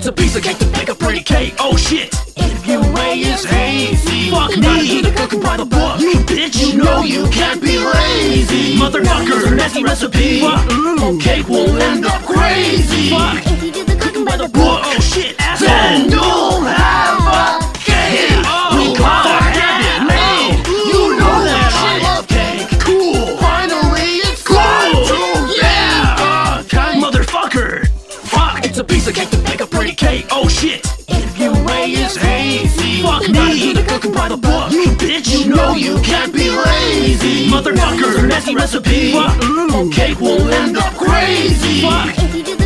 It's a piece of cake to bake a pretty cake. Oh shit! Your way is hazy. Fuck me, the cooking by the book. You bitch, you know you can't be lazy. Motherfucker, nasty recipe. Fuck, cake will end up crazy. Fuck, If you do the cooking by the book. book, Oh shit, asshole. Then you'll have a cake. Oh, We call it name. You know that I love cake. Cool. Finally, it's time to Motherfucker. Fuck, it's a piece of cake to bake a pretty cake. Oh shit. Your way is hazy. Fuck me, the cooking by the book. You bitch, you know you can't be lazy. Motherfucker, nasty recipe. Fuck, cake will end up crazy. Fuck, if you do the